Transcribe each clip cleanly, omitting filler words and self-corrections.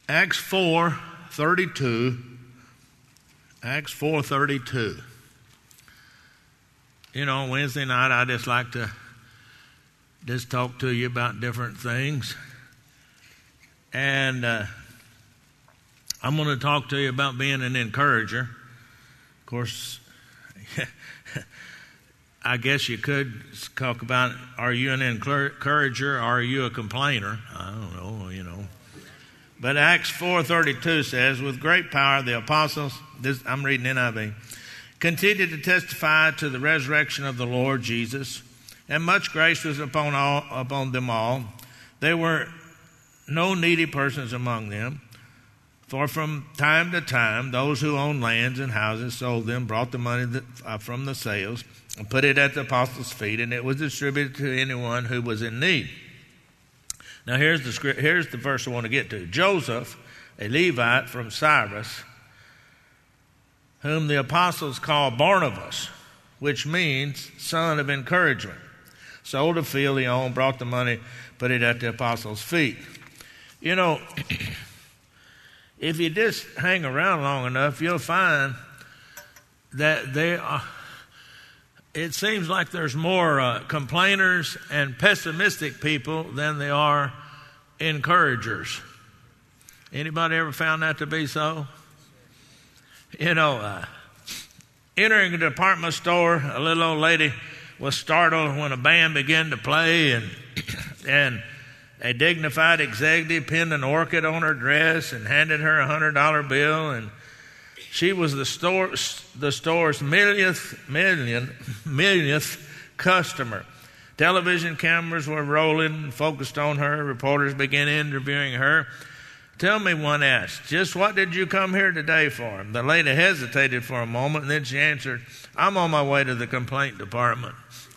Acts 4:32. Acts 4:32. You know, Wednesday night I just like to just talk to you about different things. And I'm going to talk to you about being an encourager. Of course, I guess you could talk about, are you an encourager or are you a complainer? I don't know, you know. But Acts 4:32 says, with great power the apostles, I'm reading NIV, continued to testify to the resurrection of the Lord Jesus, and much grace was upon them all. There were no needy persons among them, for from time to time those who owned lands and houses sold them, brought the money from the sales, and put it at the apostles' feet, and it was distributed to anyone who was in need. Now here's the verse I want to get to. Joseph, a Levite from Cyprus, whom the apostles called Barnabas, which means son of encouragement, sold a field he owned, brought the money, put it at the apostles' feet. You know, if you just hang around long enough, you'll find that it seems like there's more complainers and pessimistic people than there are encouragers. Anybody ever found that to be so? You know, entering a department store, a little old lady was startled when a band began to play, and a dignified executive pinned an orchid on her dress and handed her a $100 bill, and she was the store's millionth customer. Television cameras were rolling and focused on her. Reporters began interviewing her. Tell me, one asked, just what did you come here today for? The lady hesitated for a moment, and then she answered, I'm on my way to the complaint department.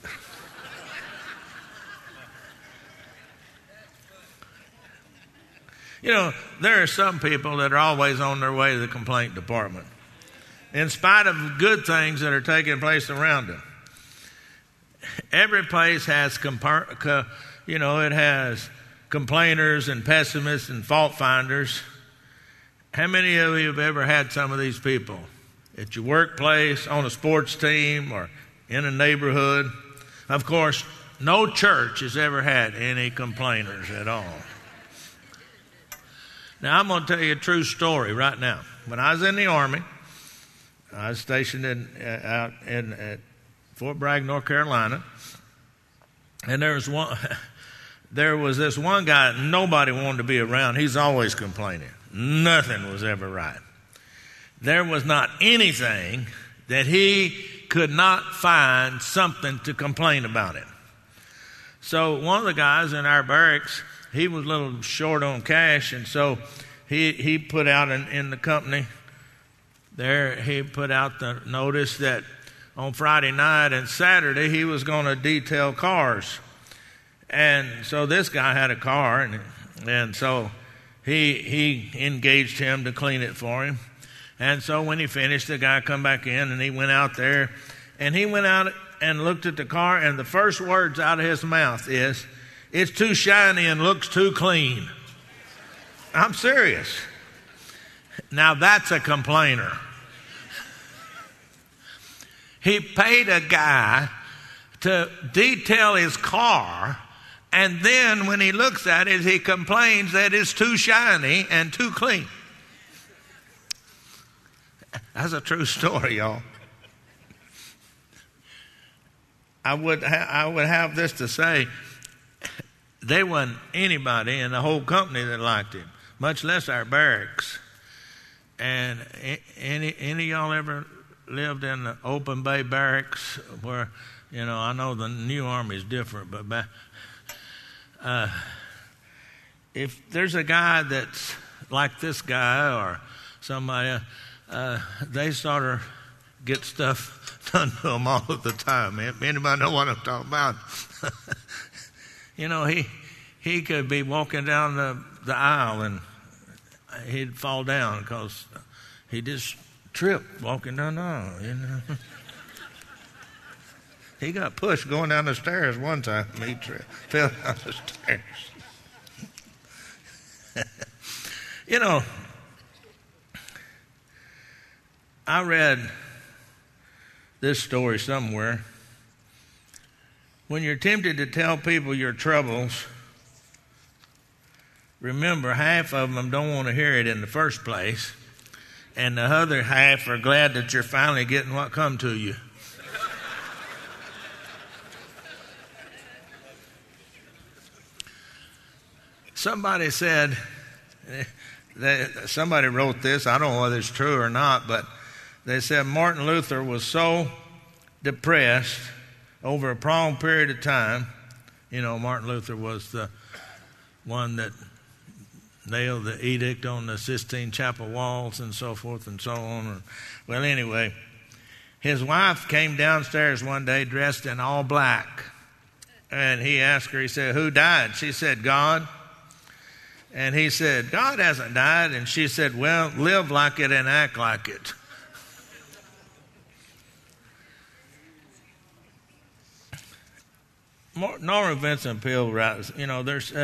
You know, there are some people that are always on their way to the complaint department, in spite of good things that are taking place around them. Every place has, it has complainers and pessimists and fault finders. How many of you have ever had some of these people at your workplace, on a sports team, or in a neighborhood? Of course, no church has ever had any complainers at all. Now, I'm going to tell you a true story right now. When I was in the Army, I was stationed at Fort Bragg, North Carolina, and there was this one guy nobody wanted to be around. He's always complaining. Nothing was ever right. There was not anything that he could not find something to complain about it. So one of the guys in our barracks, he was a little short on cash, and so he put out in the company there, he put out the notice that on Friday night and Saturday he was going to detail cars. And so this guy had a car, and so he engaged him to clean it for him. And so when he finished, the guy come back in, and he went out there, and he went out and looked at the car, and the first words out of his mouth is, it's too shiny and looks too clean. I'm serious. Now that's a complainer. He paid a guy to detail his car, and then when he looks at it, he complains that it's too shiny and too clean. That's a true story, y'all. I would have this to say. There wasn't anybody in the whole company that liked him, much less our barracks. And any of y'all ever lived in the open bay barracks where, I know the new army is different, but if there's a guy that's like this guy or somebody, they sort of get stuff done to them all of the time. Anybody know what I'm talking about? He could be walking down the aisle and he'd fall down because he just tripped walking down the aisle. He got pushed going down the stairs one time. He fell down the stairs. You know, I read this story somewhere. When you're tempted to tell people your troubles, remember half of them don't want to hear it in the first place, and the other half are glad that you're finally getting what come to you. Somebody said, somebody wrote this, I don't know whether it's true or not, but they said Martin Luther was so depressed over a prolonged period of time. You know, Martin Luther was the one that nailed the edict on the Sistine Chapel walls and so forth and so on. Well, anyway, his wife came downstairs one day dressed in all black. And he asked her, he said, "Who died?" She said, "God." And he said, "God hasn't died." And she said, "Well, live like it and act like it." Norman Vincent Peale writes, you know, there's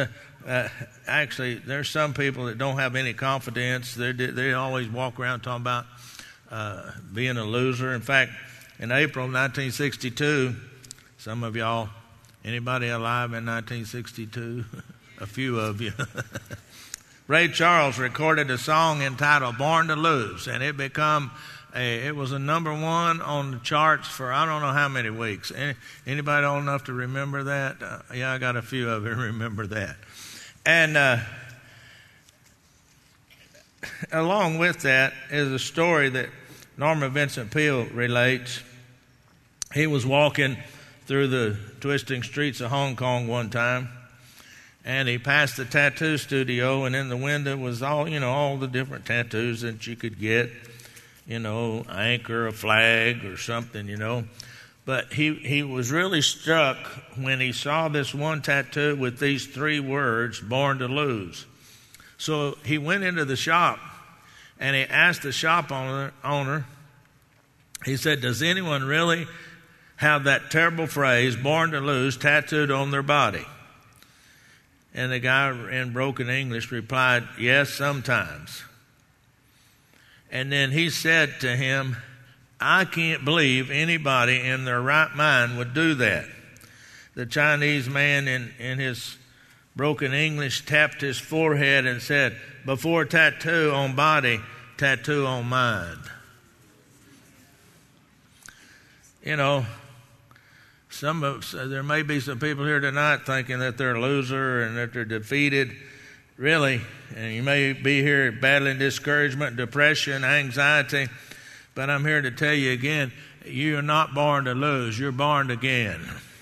some people that don't have any confidence. They always walk around talking about being a loser. In fact, in April 1962, some of y'all, anybody alive in 1962? A few of you. Ray Charles recorded a song entitled "Born to Lose," and it was a number one on the charts for I don't know how many weeks. Anybody old enough to remember that? Yeah, I got a few of you remember that. And along with that is a story that Norman Vincent Peale relates. He was walking through the twisting streets of Hong Kong one time, and he passed the tattoo studio, and in the window was all the different tattoos that you could get. You know, anchor, a flag, or something, you know. But he was really struck when he saw this one tattoo with these three words, "Born to Lose." So he went into the shop, and he asked the shop owner, he said, "Does anyone really have that terrible phrase, 'born to lose,' tattooed on their body?" And the guy in broken English replied, "Yes, sometimes." And then he said to him, "I can't believe anybody in their right mind would do that." The Chinese man in his broken English tapped his forehead and said, "Before tattoo on body, tattoo on mind." You know, there may be some people here tonight thinking that they're a loser and that they're defeated. Really, and you may be here battling discouragement, depression, anxiety, but I'm here to tell you again, you're not born to lose, you're born again.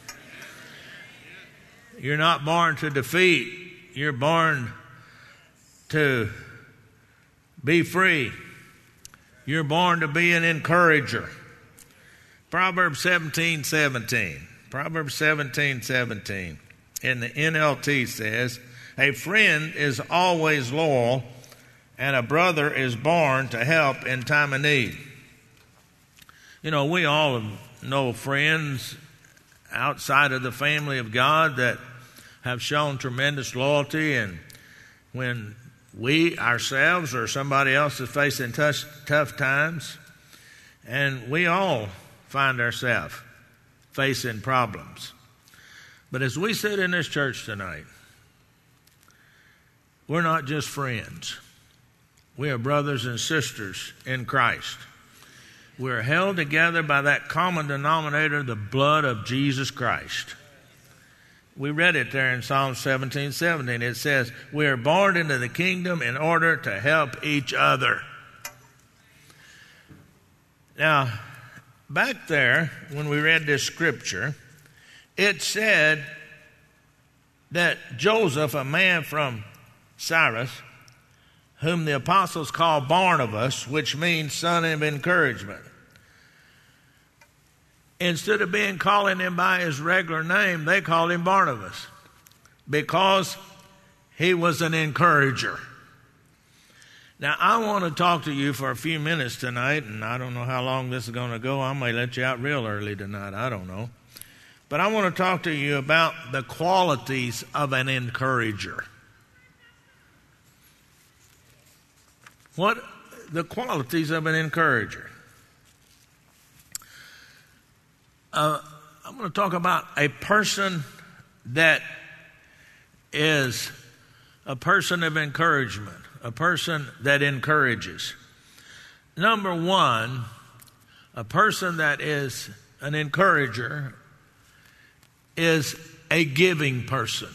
You're not born to defeat, you're born to be free. You're born to be an encourager. Proverbs 17:17. Proverbs 17:17 in the NLT says, "A friend is always loyal, and a brother is born to help in time of need." You know, we all know friends outside of the family of God that have shown tremendous loyalty, and when we ourselves or somebody else is facing tough times, and we all find ourselves facing problems. But as we sit in this church tonight, we're not just friends. We are brothers and sisters in Christ. We're held together by that common denominator, the blood of Jesus Christ. We read it there in Psalm 17:17. It says, "We are born into the kingdom in order to help each other." Now, back there, when we read this scripture, it said that Joseph, a man from Cyrus, whom the apostles call Barnabas, which means son of encouragement, instead of calling him by his regular name, they called him Barnabas because he was an encourager. Now, I want to talk to you for a few minutes tonight, and I don't know how long this is going to go. I may let you out real early tonight. I don't know. But I want to talk to you about the qualities of an encourager. What the qualities of an encourager? I'm going to talk about a person that is a person of encouragement, a person that encourages. Number one, a person that is an encourager is a giving person.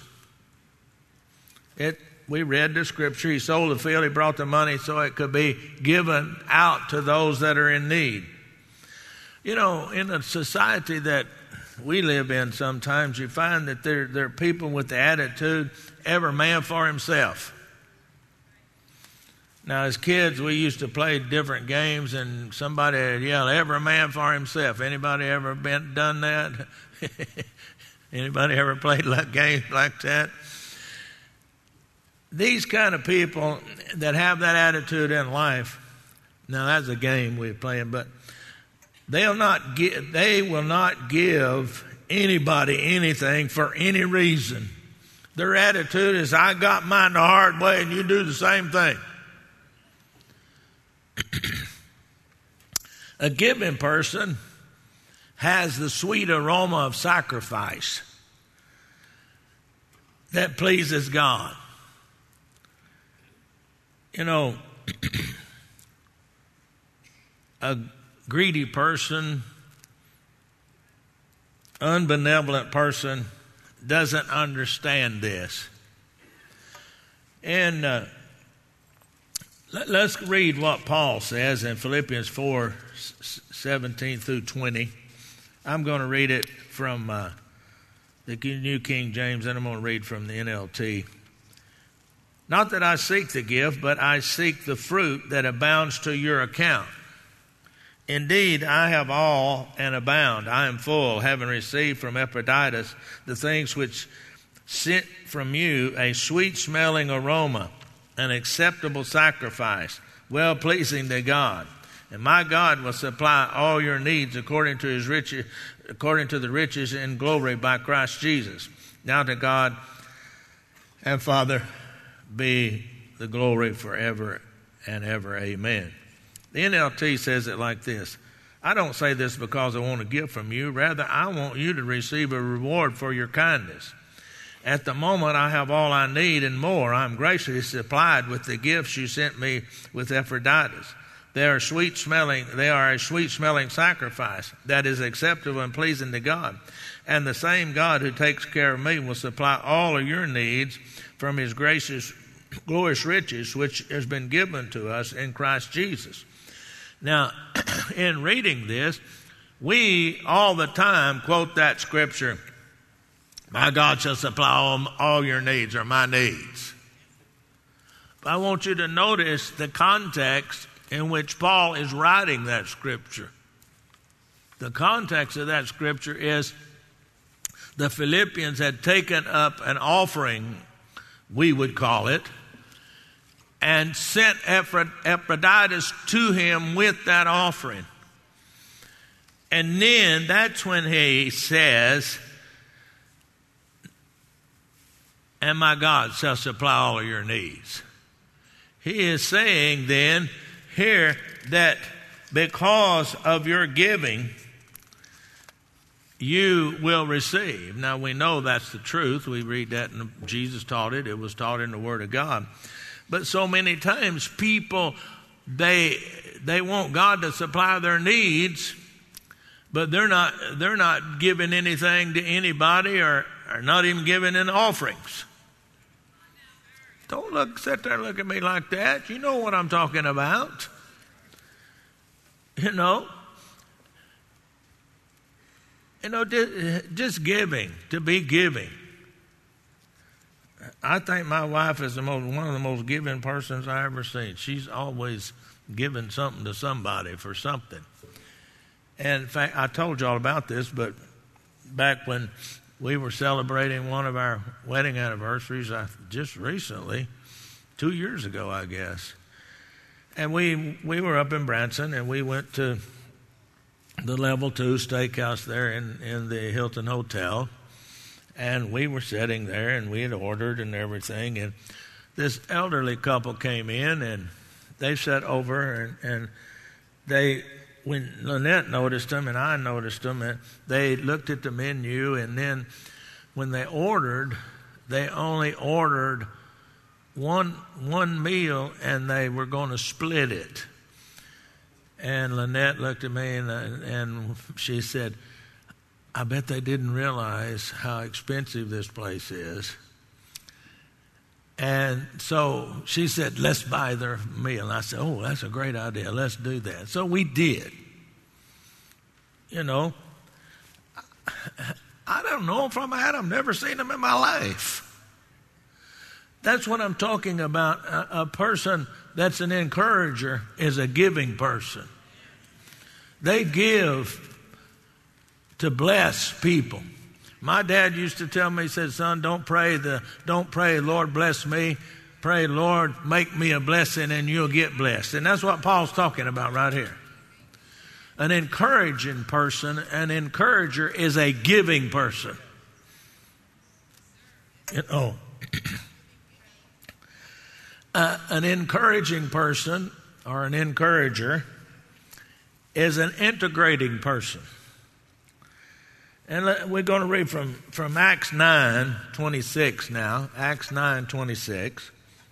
We read the scripture. He sold the field. He brought the money so it could be given out to those that are in need. You know, in a society that we live in, sometimes you find that there are people with the attitude, every man for himself. Now, as kids, we used to play different games, and somebody would yell, every man for himself. Anybody ever done that? Anybody ever played games like that? These kind of people that have that attitude in life, now that's a game we're playing, but they will not give anybody anything for any reason. Their attitude is, I got mine the hard way and you do the same thing. A giving person has the sweet aroma of sacrifice that pleases God. You know, a greedy person, unbenevolent person doesn't understand this. And let's read what Paul says in Philippians 4:17 through 20. I'm going to read it from the New King James, and I'm going to read from the NLT. Not that I seek the gift, but I seek the fruit that abounds to your account. Indeed, I have all and abound. I am full, having received from Epaphroditus the things which sent from you, a sweet-smelling aroma, an acceptable sacrifice, well-pleasing to God. And my God will supply all your needs according to His riches, according to the riches in glory by Christ Jesus. Now to God and Father be the glory forever and ever. Amen. The NLT says it like this. I don't say this because I want a gift from you. Rather, I want you to receive a reward for your kindness. At the moment, I have all I need and more. I am graciously supplied with the gifts you sent me with Epaphroditus. They are a sweet-smelling sacrifice that is acceptable and pleasing to God. And the same God who takes care of me will supply all of your needs from His gracious, glorious riches, which has been given to us in Christ Jesus. Now, in reading this, we all the time quote that scripture, my God shall supply all your needs, or my needs. But I want you to notice the context in which Paul is writing that scripture. The context of that scripture is the Philippians had taken up an offering, we would call it, and sent Epaphroditus to him with that offering. And then that's when he says, and my God shall supply all of your needs. He is saying then here that because of your giving, you will receive. Now we know that's the truth. We read that, and Jesus taught it. It was taught in the Word of God. But so many times people, they want God to supply their needs, but they're not giving anything to anybody, or not even giving in offerings. Don't sit there and look at me like that. You know what I'm talking about. You know, just giving, to be giving. I think my wife is one of the most giving persons I ever seen. She's always giving something to somebody for something. And in fact, I told you all about this, but back when we were celebrating one of our wedding anniversaries, just recently, 2 years ago, I guess. And we were up in Branson, and we went to the Level 2 steakhouse there in the Hilton Hotel. And we were sitting there, and we had ordered and everything. And this elderly couple came in, and they sat over and they, when Lynette noticed them and I noticed them, and they looked at the menu, and then when they ordered, they only ordered one meal, and they were going to split it. And Lynette looked at me and she said, I bet they didn't realize how expensive this place is. And so she said, let's buy their meal. And I said, oh, that's a great idea. Let's do that. So we did. You know, I don't know if I'm I've never seen them in my life. That's what I'm talking about. A person that's an encourager is a giving person. They give to bless people. My dad used to tell me, he said, son, don't pray, Lord, bless me. Pray, Lord, make me a blessing and you'll get blessed. And that's what Paul's talking about right here. An encouraging person, an encourager is a giving person. You know, an encouraging person or an encourager is an integrating person. And we're going to read from Acts 9:26 now. Acts 9:26.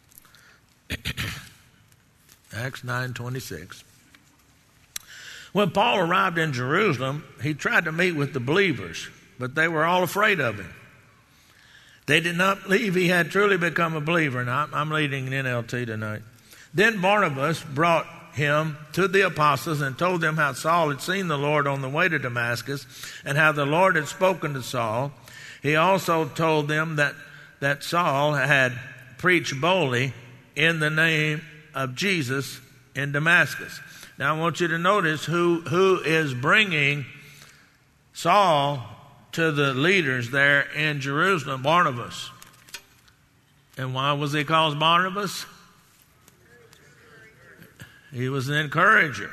Acts 9:26. When Paul arrived in Jerusalem, he tried to meet with the believers, but they were all afraid of him. They did not believe he had truly become a believer. Now, I'm reading an NLT tonight. Then Barnabas brought him to the apostles and told them how Saul had seen the Lord on the way to Damascus and how the Lord had spoken to Saul. He also told them that Saul had preached boldly in the name of Jesus in Damascus. Now I want you to notice who is bringing Saul to the leaders there in Jerusalem. Barnabas. And why was he called Barnabas? He was an encourager.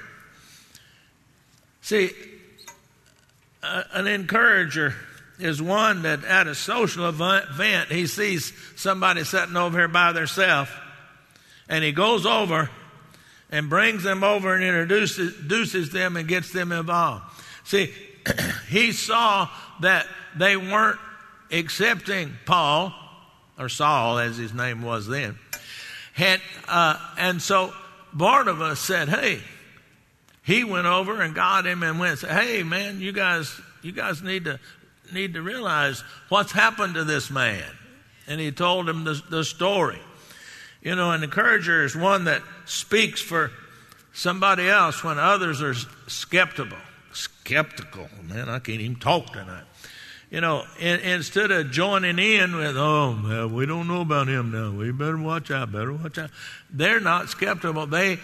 See, an encourager is one that at a social event, he sees somebody sitting over here by themselves, and he goes over and brings them over and introduces them and gets them involved. See, he saw that they weren't accepting Paul, or Saul as his name was then. And so Barnabas said, hey, he went over and got him and went and said, hey, man, you guys need to realize what's happened to this man. And he told him the story. You know, an encourager is one that speaks for somebody else when others are skeptical. Man, I can't even talk tonight. You know, instead of joining in with, oh, man, we don't know about him now. We better watch out. They're not skeptical. They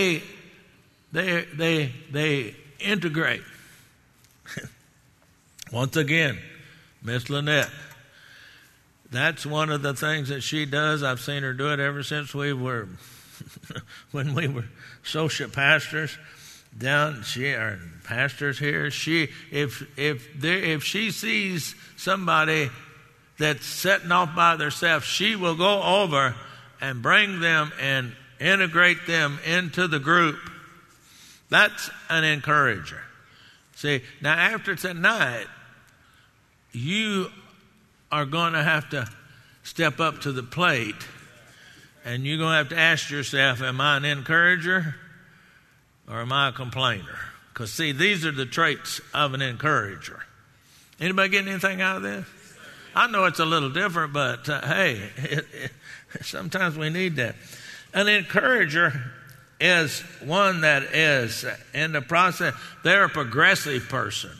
integrate. Once again, Miss Lynette. That's one of the things that she does. I've seen her do it ever since we were, when we were associate pastors down. Our pastors here. If she sees somebody that's sitting off by themselves, she will go over and bring them and integrate them into the group. That's an encourager. See, now after tonight, you are going to have to step up to the plate, and you're going to have to ask yourself, am I an encourager or am I a complainer? Because, see, these are the traits of an encourager. Anybody getting anything out of this? I know it's a little different, but hey, sometimes we need that. An encourager is one that is in the process. They're a progressive person.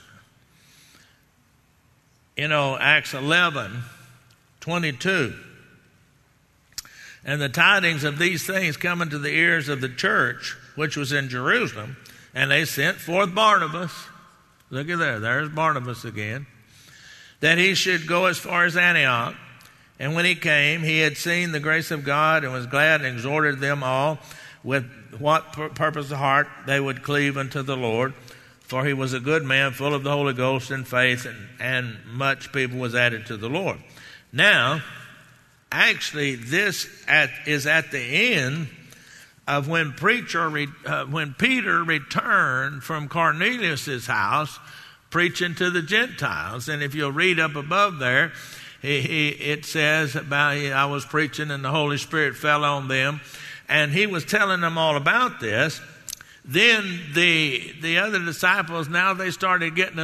You know, Acts 11:22. And the tidings of these things come into the ears of the church, which was in Jerusalem, and they sent forth Barnabas. Look at there. There's Barnabas again. That he should go as far as Antioch. And when he came, he had seen the grace of God and was glad and exhorted them all with what purpose of heart they would cleave unto the Lord. For he was a good man, full of the Holy Ghost and faith, and much people was added to the Lord. Now, actually, this is at the end of when Peter returned from Cornelius' house preaching to the Gentiles. And if you'll read up above there, it says about, I was preaching and the Holy Spirit fell on them. And he was telling them all about this. Then the other disciples, now they started getting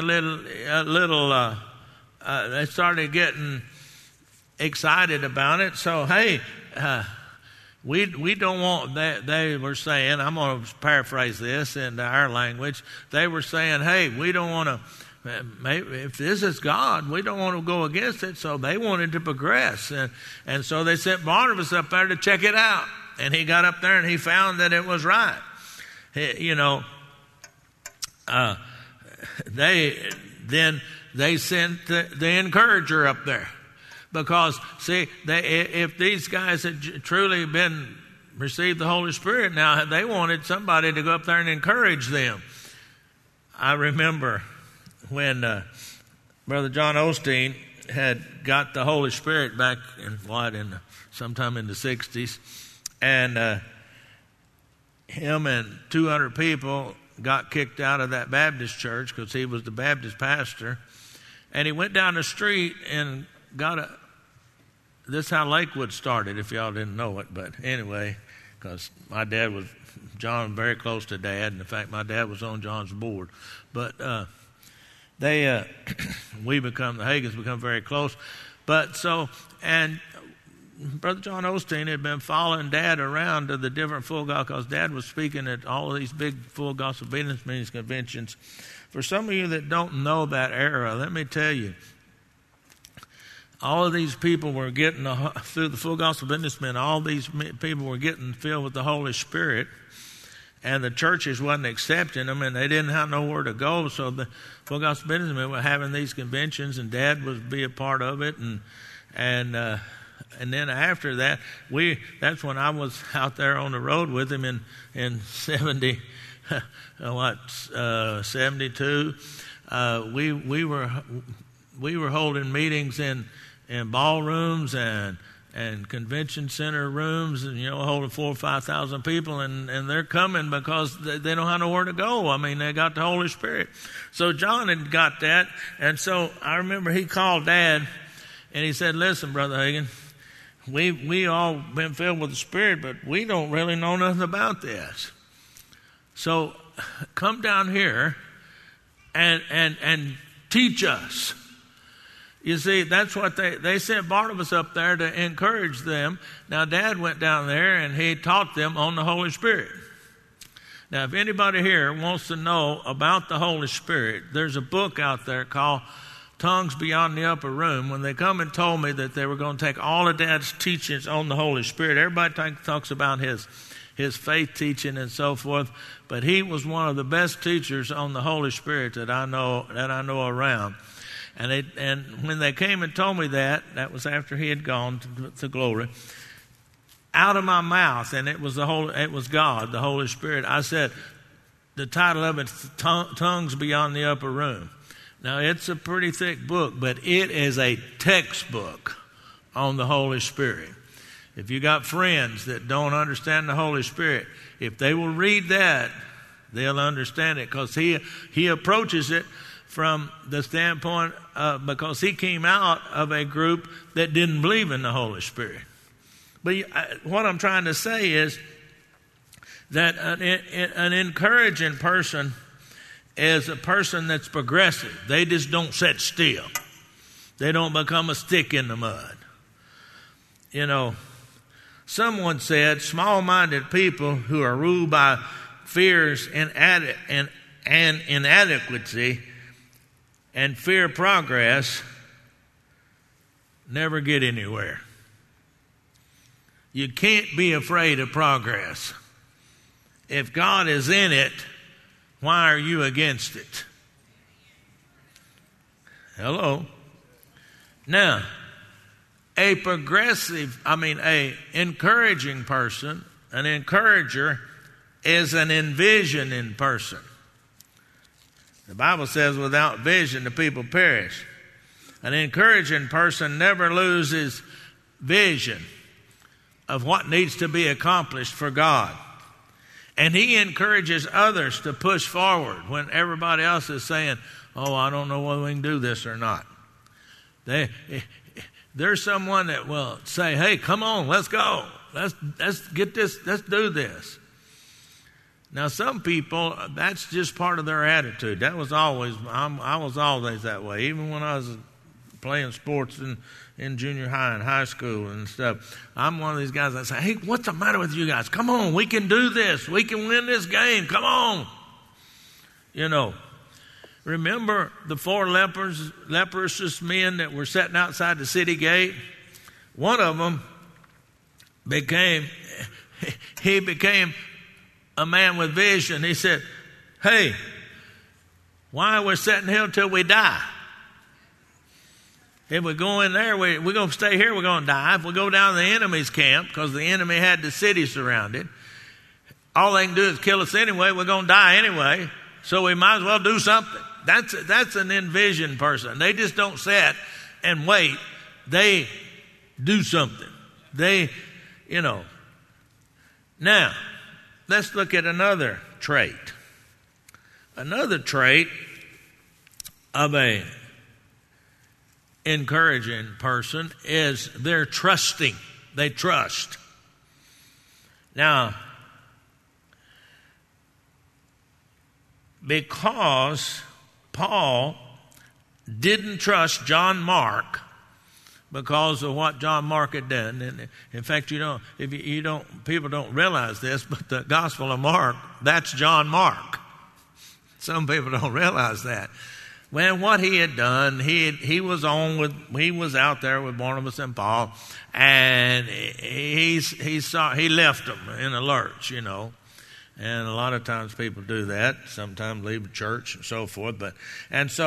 they started getting excited about it. So, hey, we don't want that. They were saying, I'm going to paraphrase this into our language. They were saying, hey, we don't want to, if this is God, we don't want to go against it. So they wanted to progress. And so they sent Barnabas up there to check it out. And he got up there and he found that it was right. They sent the encourager up there. Because, see, if these guys had truly received the Holy Spirit, now they wanted somebody to go up there and encourage them. I remember when Brother John Osteen had got the Holy Spirit back sometime in the 60s, and him and 200 people got kicked out of that Baptist church because he was the Baptist pastor, and he went down the street and this is how Lakewood started, if y'all didn't know it. But anyway, because my dad was, John, very close to Dad. And in fact, my dad was on John's board. But the Hagins become very close. But so, and Brother John Osteen had been following Dad around to the different full gospel, because Dad was speaking at all of these big full gospel business meetings, conventions. For some of you that don't know that era, let me tell you, all of these people were getting, through the full gospel businessmen, all these people were getting filled with the Holy Spirit, and the churches wasn't accepting them, and they didn't have nowhere to go. So the full gospel businessmen were having these conventions, and Dad would be a part of it, and then after that, that's when I was out there on the road with him in 72. We were holding meetings in ballrooms and convention center rooms, and holding 4,000 or 5,000 people, and they're coming because they don't have nowhere to go. I mean, they got the Holy Spirit. So John had got that, and so I remember he called Dad, and he said, "Listen, Brother Hagin, we all been filled with the Spirit, but we don't really know nothing about this. So come down here and teach us." You see, that's what they sent Barnabas up there to encourage them. Now, Dad went down there and he taught them on the Holy Spirit. Now, if anybody here wants to know about the Holy Spirit, there's a book out there called Tongues Beyond the Upper Room. When they come and told me that they were going to take all of Dad's teachings on the Holy Spirit, everybody talks about his faith teaching and so forth, but he was one of the best teachers on the Holy Spirit that I know around. And when they came and told me that was after he had gone to glory, out of my mouth, and it was God, the Holy Spirit. I said, the title of it, Tongues Beyond the Upper Room. Now, it's a pretty thick book, but it is a textbook on the Holy Spirit. If you got friends that don't understand the Holy Spirit, if they will read that, they'll understand it, because he approaches it from the standpoint because he came out of a group that didn't believe in the Holy Spirit. But what I'm trying to say is that an encouraging person is a person that's progressive. They just don't sit still. They don't become a stick in the mud. Someone said, small-minded people who are ruled by fears and inadequacy and fear progress never get anywhere. You can't be afraid of progress. If God is in it, why are you against it? Hello? Now, a encouraging person, an encourager, is an envisioning person. The Bible says without vision the people perish. An encouraging person never loses vision of what needs to be accomplished for God. And he encourages others to push forward when everybody else is saying, oh, I don't know whether we can do this or not. There's someone that will say, hey, come on, let's go. Let's get this, let's do this. Now, some people, that's just part of their attitude. That was always, I was always that way. Even when I was playing sports in junior high and high school and stuff, I'm one of these guys that say, hey, what's the matter with you guys? Come on, we can do this. We can win this game. Come on. You know, remember the 4 leprous men that were sitting outside the city gate? One of them became a man with vision. He said, hey, why are we sitting here till we die? If we go in there, we're going to stay here, we're going to die. If we go down to the enemy's camp, because the enemy had the city surrounded, all they can do is kill us anyway. We're going to die anyway, so we might as well do something. That's an envisioned person. They just don't sit and wait. They do something. Now, let's look at another trait. Another trait of a encouraging person is they're trusting. They trust. Now, because Paul didn't trust John Mark because of what John Mark had done. And in fact, people don't realize this, but the Gospel of Mark, that's John Mark. Some people don't realize that. When what he had done, he was out there with Barnabas and Paul, and he left them in a lurch, And a lot of times people do that. Sometimes leave the church and so forth. That's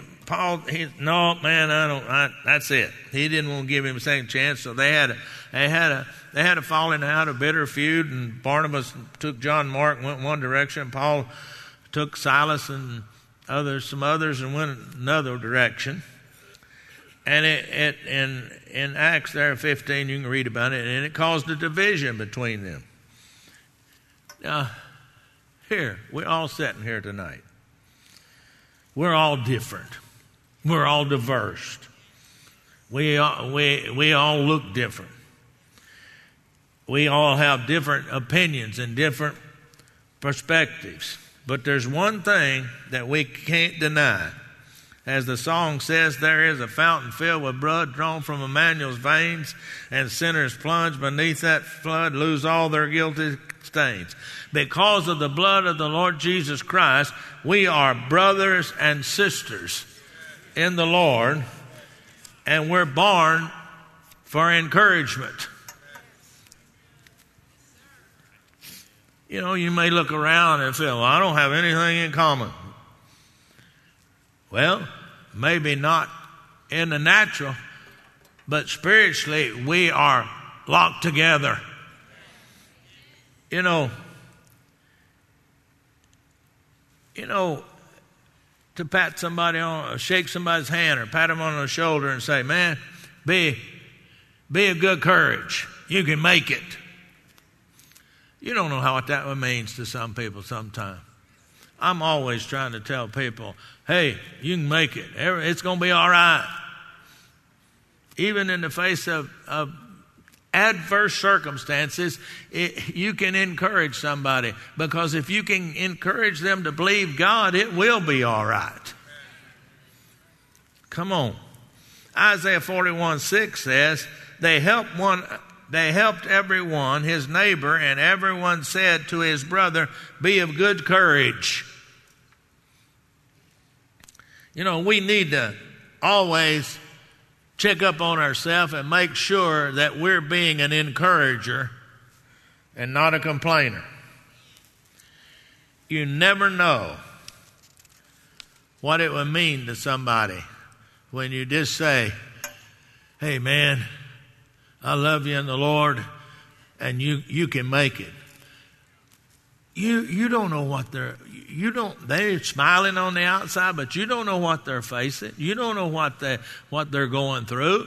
it. He didn't want to give him a second chance, so they had a falling out, a bitter feud, and Barnabas took John Mark and went one direction. Paul took Silas and some others and went another direction. And in Acts there 15, you can read about it, and it caused a division between them. Now, we're all sitting here tonight. We're all different. We're all diverse. We all look different. We all have different opinions and different perspectives. But there's one thing that we can't deny. As the song says, there is a fountain filled with blood drawn from Emmanuel's veins, and sinners plunge beneath that flood, lose all their guilty stains. Because of the blood of the Lord Jesus Christ, we are brothers and sisters in the Lord, and we're born for encouragement. You may look around and feel, well, I don't have anything in common. Well, maybe not in the natural, but spiritually we are locked together. To pat somebody on, or shake somebody's hand, or pat them on the shoulder and say, man, be of good courage. You can make it. You don't know what that means to some people sometimes. I'm always trying to tell people, hey, you can make it. It's going to be all right. Even in the face of adverse circumstances, you can encourage somebody. Because if you can encourage them to believe God, it will be all right. Come on. Isaiah 41:6 says, they helped everyone, his neighbor, and everyone said to his brother, be of good courage. We need to always check up on ourselves and make sure that we're being an encourager and not a complainer. You never know what it would mean to somebody when you just say, hey man, I love you in the Lord, and you can make it. You don't know what they're smiling on the outside, but you don't know what they're facing. You don't know what they're going through.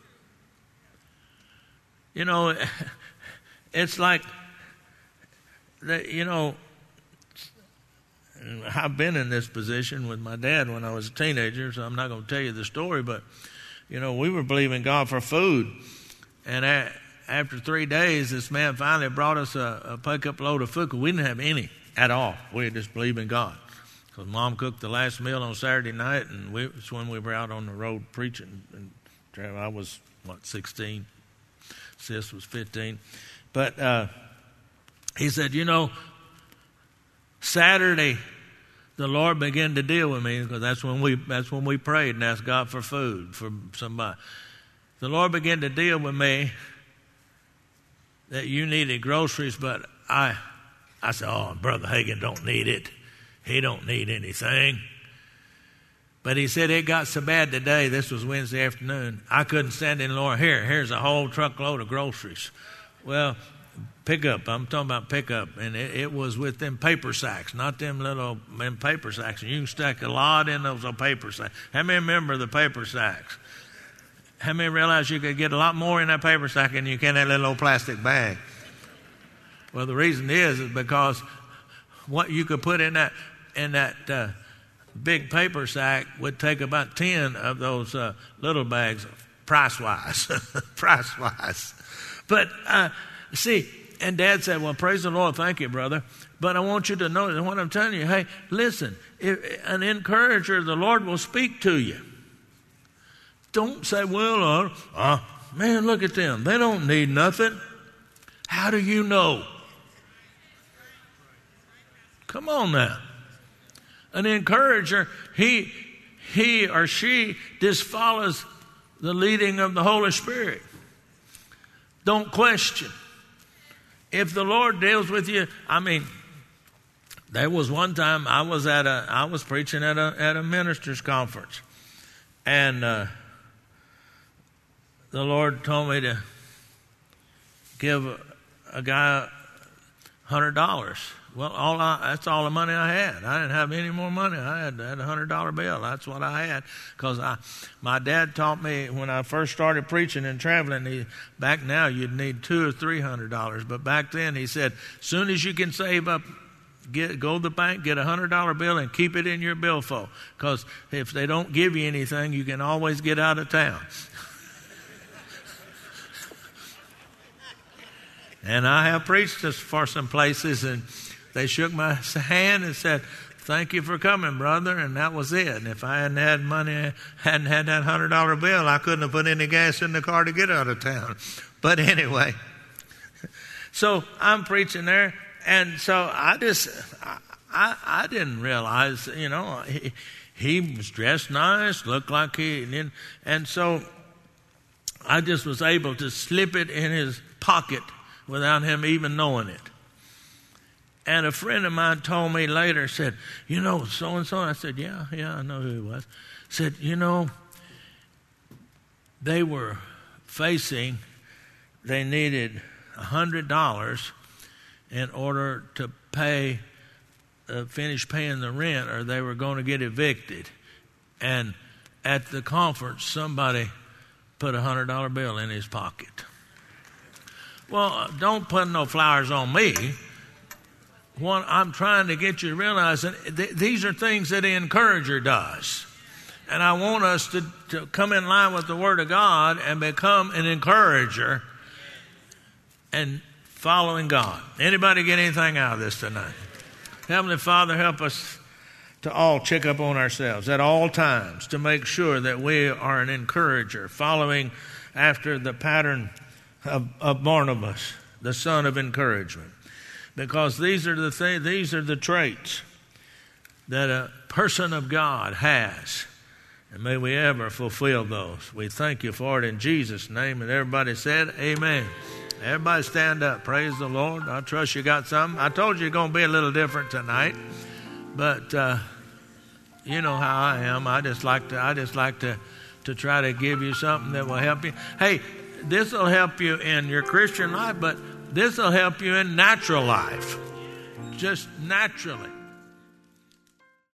It's like I've been in this position with my dad when I was a teenager, so I'm not going to tell you the story, but, we were believing God for food. And after 3 days, this man finally brought us a pickup load of food, because we didn't have any at all. We just believed in God. Because Mom cooked the last meal on Saturday night, and it's when we were out on the road preaching. And I was, 16? Sis was 15. But he said, Saturday, the Lord began to deal with me, because that's when we prayed and asked God for food for somebody. The Lord began to deal with me that you needed groceries, but I said, oh, Brother Hagin don't need it. He don't need anything. But he said it got so bad today, this was Wednesday afternoon, I couldn't stand in, Lord, here's a whole truckload of groceries. Well, pickup, I'm talking about pickup, and it was with them paper sacks, not them paper sacks. And you can stack a lot in those paper sacks. How many remember the paper sacks? How many realize you could get a lot more in that paper sack than you can in that little old plastic bag? Well, the reason is because what you could put in that big paper sack would take about 10 of those little bags, price-wise. Price-wise. But, see, and Dad said, well, praise the Lord, thank you, brother. But I want you to know that what I'm telling you, hey, listen, an encourager, the Lord will speak to you. Don't say, well, man, look at them. They don't need nothing. How do you know? Come on now. An encourager, he or she just follows the leading of the Holy Spirit. Don't question. If the Lord deals with you, there was one time I was preaching at a ministers' conference, and the Lord told me to give a guy $100. Well, that's all the money I had. I didn't have any more money. I had a $100 bill. That's what I had. Because my dad taught me when I first started preaching and traveling, back now you'd need $200 or $300. But back then he said, as soon as you can save up, go to the bank, get a $100 bill and keep it in your billfold. Because if they don't give you anything, you can always get out of town. And I have preached for some places, and they shook my hand and said, thank you for coming, brother, and that was it. And if I hadn't had money, hadn't had that $100 bill, I couldn't have put any gas in the car to get out of town. But anyway, so I'm preaching there, and so I didn't realize, he was dressed nice, looked like and so I just was able to slip it in his pocket without him even knowing it. And a friend of mine told me later, said, so-and-so. I said, yeah, I know who he was. Said, they were they needed $100 in order to finish paying the rent, or they were going to get evicted. And at the conference, somebody put a $100 bill in his pocket. Well, don't put no flowers on me. What I'm trying to get you to realize that these are things that the encourager does. And I want us to come in line with the Word of God and become an encourager and following God. Anybody get anything out of this tonight? Heavenly Father, help us to all check up on ourselves at all times to make sure that we are an encourager, following after the pattern of Barnabas, the son of encouragement. Because these are the traits that a person of God has. And may we ever fulfill those. We thank you for it in Jesus' name. And everybody said, amen. Everybody stand up. Praise the Lord. I trust you got something. I told you it's going to be a little different tonight. But you know how I am. I just like to try to give you something that will help you. Hey, this will help you in your Christian life, but this will help you in natural life. Just naturally.